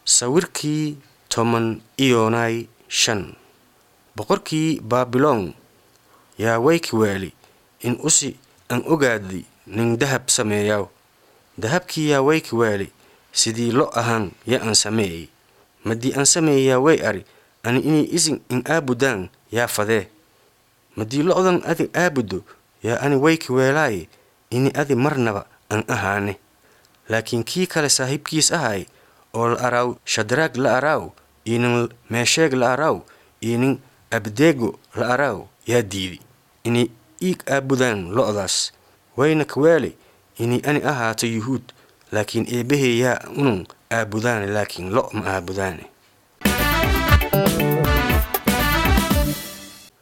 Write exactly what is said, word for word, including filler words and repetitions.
sawirkii toban iyonay shan. boqorkii Baabiloon yaa wayki weeli in usi an ogaadi nin dahab sameeyaw. dahabkii yaa wayki weeli sidii lo ahaan ya an sameeyay. madii an sameeyaa way ari ani inay isin in aabudaan yaa fadee. madii lo'dan adi aabudo yaa ani wayki weelaaye ini adi marnaba an ahaane. laakiin kii kale saaxiibkiis ahay oo la araw Shadraag la araw inin Meesheg la araw inin Abdeego la araw yaa diidi inay iig aabudaan lo'daas. wayna ka weeli inay ani ahaato Yuhuud laakiin eebbahey yaa unun aabudaane laakiin lo' ma aabudaane.